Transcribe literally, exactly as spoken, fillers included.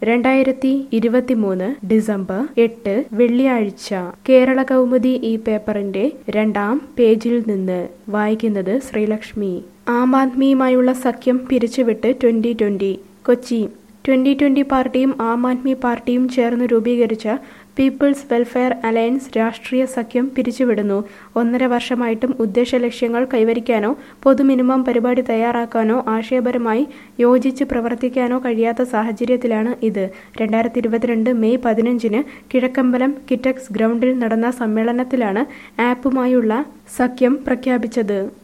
രണ്ടായിരത്തി ഇരുപത്തിമൂന്ന് ഡിസംബർ എട്ട് വെള്ളിയാഴ്ച കേരള കൗമുദി ഈ പേപ്പറിന്റെ രണ്ടാം പേജിൽ നിന്ന് വായിക്കുന്നത് ശ്രീലക്ഷ്മി. ആം ആദ്മിയുമായുള്ള സഖ്യം പിരിച്ചുവിട്ട് twenty twenty Kochi. Twenty twenty പാർട്ടിയും ആം ആദ്മി പാർട്ടിയും ചേർന്ന് രൂപീകരിച്ച പീപ്പിൾസ് വെൽഫെയർ അലയൻസ് രാഷ്ട്രീയ സഖ്യം പിരിച്ചുവിടുന്നു. ഒന്നര വർഷമായിട്ടും ഉദ്ദേശ ലക്ഷ്യങ്ങൾ കൈവരിക്കാനോ പൊതു മിനിമം പരിപാടി തയ്യാറാക്കാനോ ആശയപരമായി യോജിച്ച് പ്രവർത്തിക്കാനോ കഴിയാത്ത സാഹചര്യത്തിലാണ് ഇത്. രണ്ടായിരത്തി ഇരുപത്തിരണ്ട് മെയ് പതിനഞ്ചിന് കിഴക്കമ്പലം കിറ്റക്സ് ഗ്രൗണ്ടിൽ നടന്ന സമ്മേളനത്തിലാണ് ആപ്പുമായുള്ള സഖ്യം പ്രഖ്യാപിച്ചത്.